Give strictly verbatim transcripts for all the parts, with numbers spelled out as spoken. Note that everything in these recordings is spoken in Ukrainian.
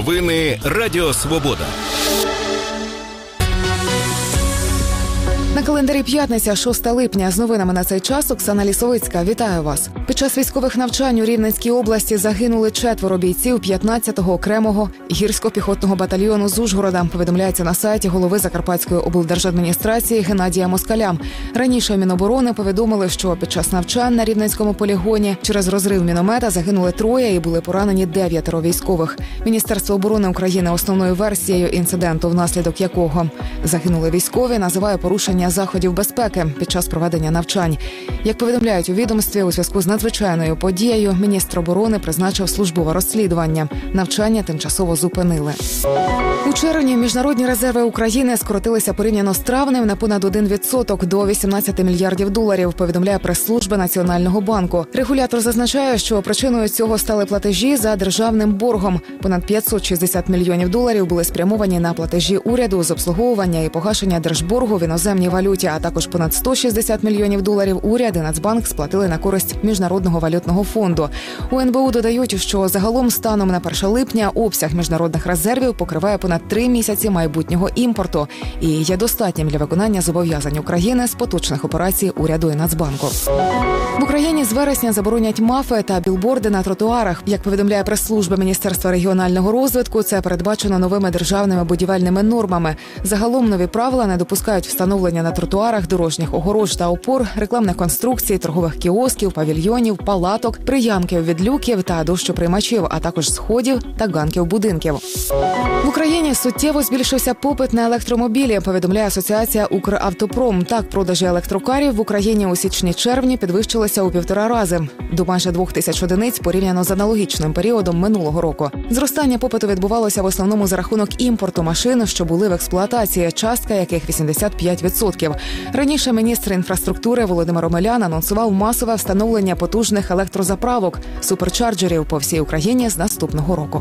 Новини Радіо Свобода. На календарі п'ятниця, шостого липня. З новинами на цей час Оксана Лісовицька. Вітаю вас. Під час військових навчань у Рівненській області загинули четверо бійців п'ятнадцятого окремого гірсько-піхотного батальйону з Ужгорода. Повідомляється на сайті голови Закарпатської облдержадміністрації Геннадія Москаля. Раніше Міноборони повідомили, що під час навчань на Рівненському полігоні через розрив міномета загинули троє і були поранені дев'ятеро військових. Міністерство оборони України основною версією інциденту, внаслідок якого загинули військові, називає порушення заходів безпеки під час проведення навчань. Як повідомляють у відомстві, у зв'язку з надзвичайною подією міністр оборони призначив службове розслідування. Навчання тимчасово зупинили. У червні міжнародні резерви України скоротилися порівняно з травнем на понад один відсоток до вісімнадцяти мільярдів доларів, повідомляє прес-служба Національного банку. Регулятор зазначає, що причиною цього стали платежі за державним боргом. Понад п'ятсот шістдесят мільйонів доларів були спрямовані на платежі уряду з обслуговування і погашення держборгу в іноземній валюті, а також понад сто шістдесят мільйонів доларів уряд і Нацбанк сплатили на користь Міжнародного валютного фонду. У ен бе у додають, що загалом станом на перше липня обсяг міжнародних резервів покриває понад три місяці майбутнього імпорту і є достатнім для виконання зобов'язань України з поточних операцій уряду і Нацбанку. В Україні з вересня заборонять мафи та білборди на тротуарах. Як повідомляє прес-служба Міністерства регіонального розвитку, це передбачено новими державними будівельними нормами. Загалом нові правила не допускають встановлення на тротуарах дорожніх огорож та опор, рекламних конструкцій, торгових кіосків, павільйонів, палаток, приямків від люків та дощоприймачів, а також сходів та ганків будинків. В Україні суттєво збільшився попит на електромобілі, повідомляє Асоціація «Укравтопром». Так, продажі електрокарів в Україні у січні-червні підвищилися у півтора рази, до майже двох тисяч одиниць порівняно з аналогічним періодом минулого року. Зростання попиту відбувалося в основному за рахунок імпорту машин, що були в експлуатації, частка яких вісімдесят п'ять відсотків. Раніше міністр інфраструктури Володимир Омелян анонсував масове встановлення потужних електрозаправок, суперчарджерів по всій Україні з наступного року.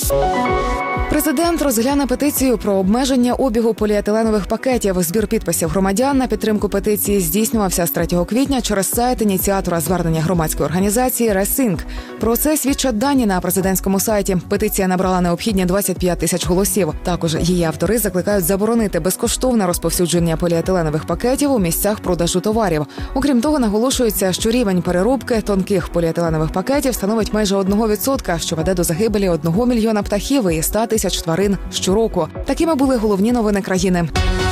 Президент розгляне петицію про обмеження обігу поліетиленових пакетів. Збір підписів громадян на підтримку петиції здійснювався з третього квітня через сайт ініціатора звернення громадської організації «Ресінк». Про це свідчать дані на президентському сайті. Петиція набрала необхідні двадцять п'ять тисяч голосів. Також її автори закликають заборонити безкоштовне розповсюдження поліетиленових пакетів у місцях продажу товарів. Окрім того, наголошується, що рівень переробки тонких поліетиленових пакетів становить майже одного відсотка, що веде до загибелі одного мільйона птахів і ста тисяч тварин щороку. Такими були головні новини країни.